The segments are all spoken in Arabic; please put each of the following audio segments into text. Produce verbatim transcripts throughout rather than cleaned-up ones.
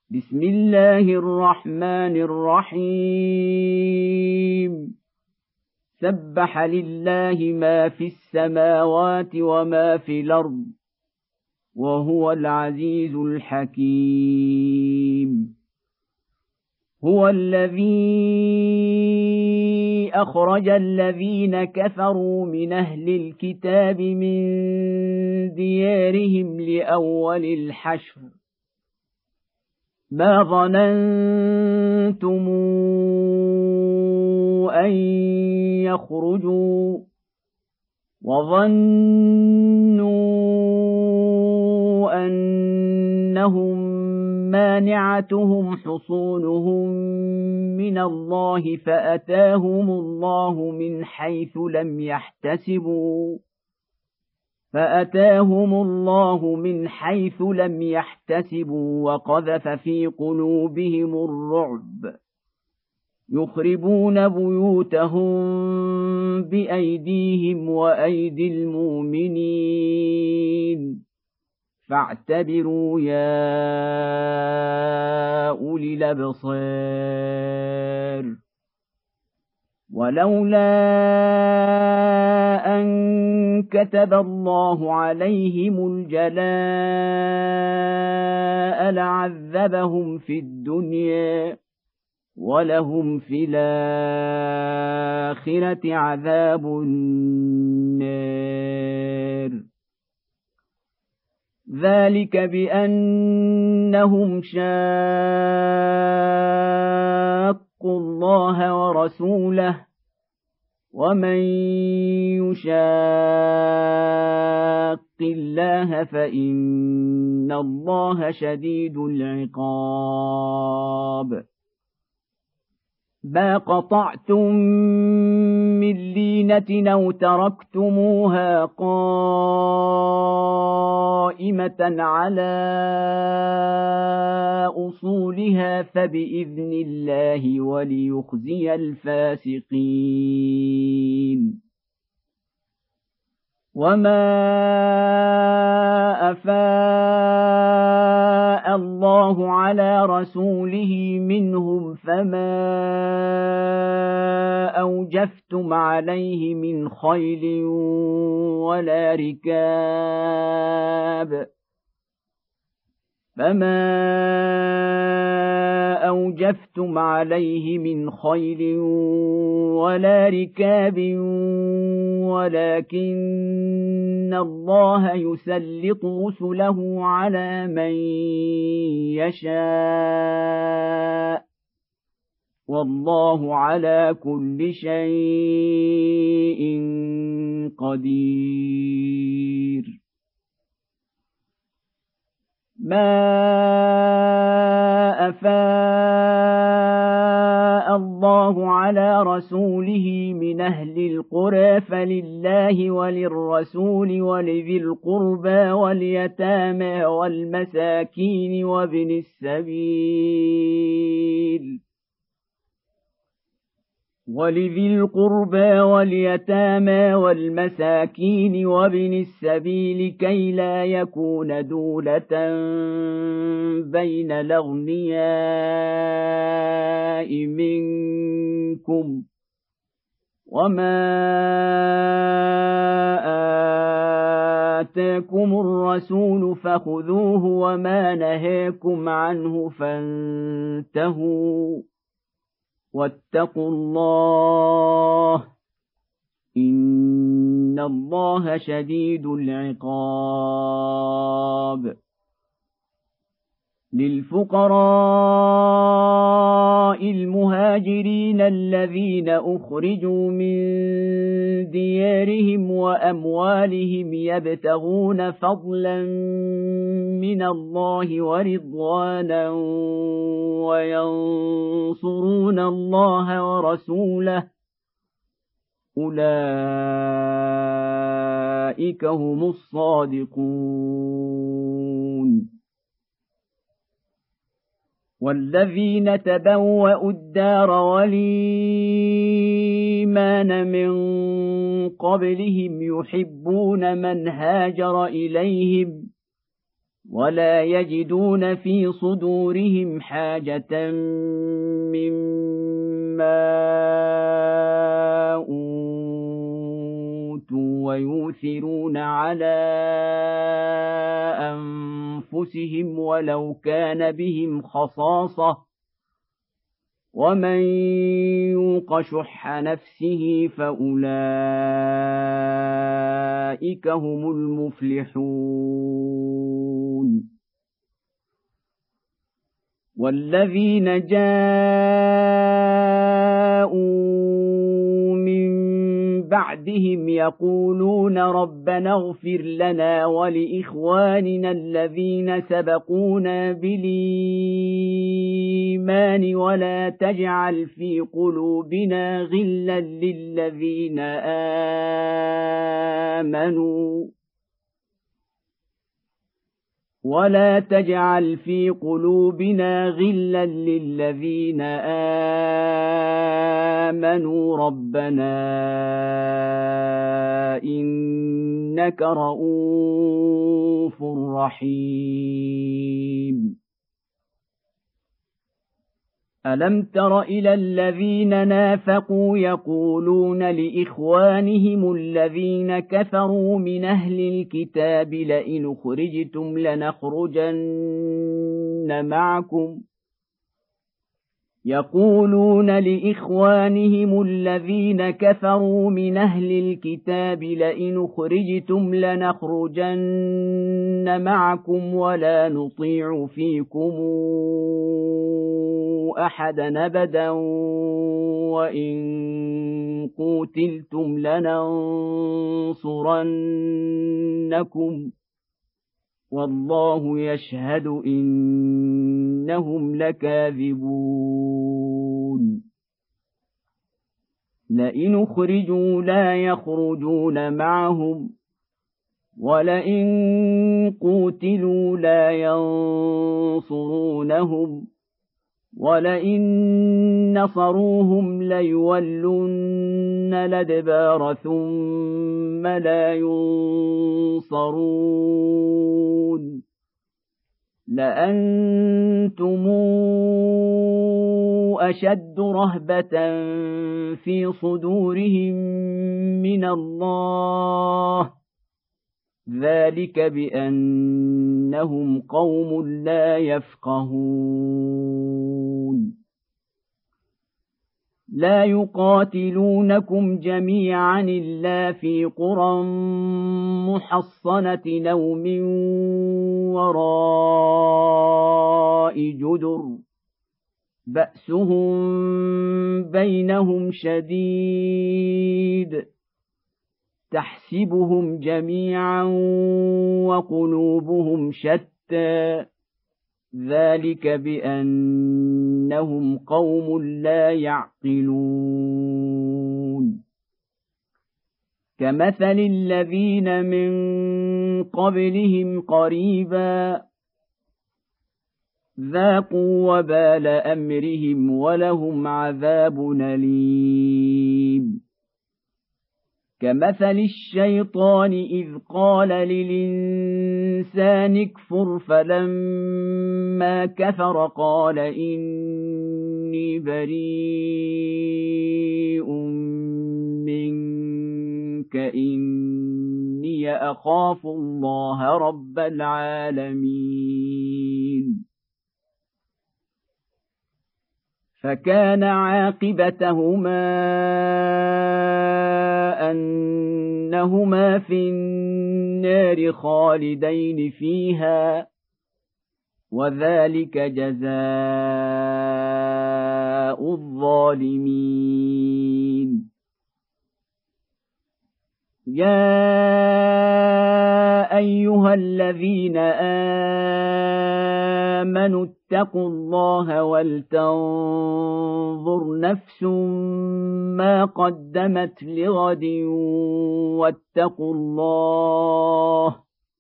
بسم الله الرحمن الرحيم سبح لله ما في السماوات وما في الأرض وهو العزيز الحكيم هو الذي أخرج الذين كفروا من أهل الكتاب من ديارهم لأول الحشر ما ظننتم أن يخرجوا وظنوا أنهم مانعتهم حصونهم من الله فأتاهم الله من حيث لم يحتسبوا فأتاهم الله من حيث لم يحتسبوا وقذف في قلوبهم الرعب يخربون بيوتهم بأيديهم وأيدي المؤمنين فاعتبروا يا أولي الأبصار ولولا أن كتب الله عليهم الجلاء لعذبهم في الدنيا ولهم في الآخرة عذاب النار ذلك بأنهم شاقوا الله ورسوله ومن يشاق الله فإن الله شديد العقاب ما قطعتم من لينة أو تركتموها قائمة على أصولها فبإذن الله وليخزي الفاسقين وما أفاء الله على رسوله منهم فما أوجفتم عليه من خيل ولا ركاب فما أوجفتم عليه من خيل ولا ركاب ولكن الله يسلط رسله على من يشاء والله على كل شيء قدير ما أفاء الله على رسوله من أهل القرى فلله وللرسول ولذي القربى واليتامى والمساكين وابن السبيل ولذي القربى واليتامى والمساكين وابن السبيل كي لا يكون دولة بين الأغنياء منكم وما آتاكم الرسول فخذوه وما نهاكم عنه فانتهوا واتقوا الله إن الله شديد العقاب للفقراء المهاجرين الذين أخرجوا من ديارهم وأموالهم يبتغون فضلا من الله ورضوانا وينصرون الله ورسوله أولئك هم الصادقون والذين تبوأوا الدار والإيمان من قبلهم يحبون من هاجر إليهم ولا يجدون في صدورهم حاجة مما أوتوا ويؤثرون على أنفسهم ولو كان بهم خصاصة ومن يوق شح نفسه فأولئك هم المفلحون والذين جاءوا من بعدهم يقولون ربنا اغفر لنا ولإخواننا الذين سبقونا بالإيمان ولا تجعل في قلوبنا غلا للذين آمنوا ولا تجعل في قلوبنا غلا للذين آمنوا ربنا إنك رءوف رحيم ألم تر إلى الذين نافقوا يقولون لإخوانهم الذين كفروا من أهل الكتاب لئن أخرجتم لنخرجن معكم يقولون لإخوانهم الذين كفروا من أهل الكتاب لئن أخرجتم لنخرجن معكم ولا نطيع فيكم أحدا أبدا وإن قوتلتم لننصرنكم والله يشهد إنهم لكاذبون لئن أخرجوا لا يخرجون معهم ولئن قوتلوا لا ينصرونهم ولئن نصروهم ليولن الأدبار ثم لا ينصرون لأنتم أشد رهبة في صدورهم من الله ذلك بأنهم قوم لا يفقهون لا يقاتلونكم جميعا إلا في قرى محصنة أو من وراء جدر بأسهم بينهم شديد تحسبهم جميعا وقلوبهم شتى ذلك بأنهم قوم لا يعقلون كمثل الذين من قبلهم قريبا ذاقوا وبال أمرهم ولهم عذاب أليم كمثل الشيطان إذ قال للإنسان اكفر فلما كفر قال إني بريء منك إني أخاف الله رب العالمين فكان عاقبتهما أنهما في النار خالدين فيها وذلك جزاء الظالمين يا أيها الذين آمنوا اتقوا الله ولتنظر نفس ما قدمت لغد واتقوا الله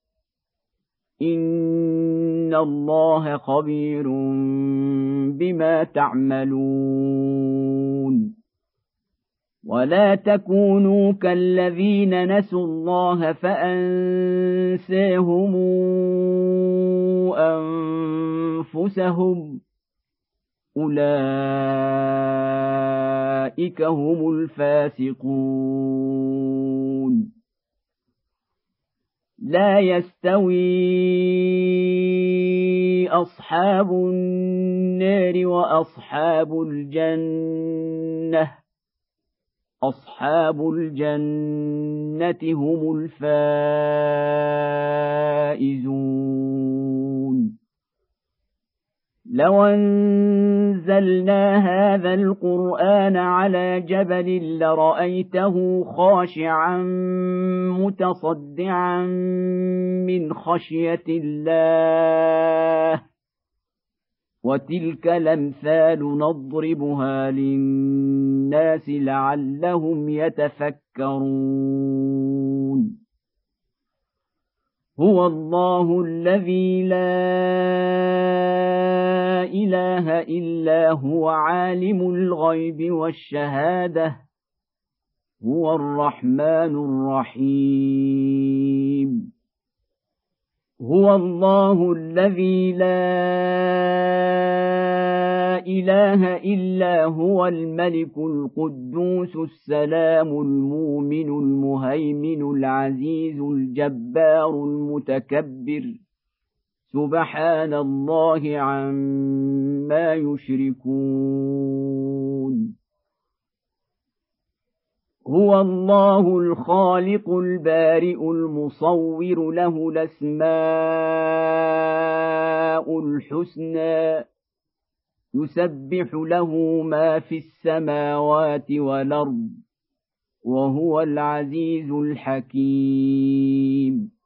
إن الله خبير بما تعملون ولا تكونوا كالذين نسوا الله فأنساهم أنفسهم أولئك هم الفاسقون لا يستوي أصحاب النار وأصحاب الجنة أصحاب الجنة هم الفائزون لو أنزلنا هذا القرآن على جبل لرأيته خاشعا متصدعا من خشية الله وتلك الأمثال نضربها للناس لعلهم يتفكرون هو الله الذي لا إله إلا هو عالم الغيب والشهادة هو الرحمن الرحيم هو الله الذي لا إله إلا هو الملك القدوس السلام المؤمن المهيمن العزيز الجبار المتكبر سبحان الله عما يشركون هو الله الخالق البارئ المصور له الأسماء الحسنى يسبح له ما في السماوات والأرض وهو العزيز الحكيم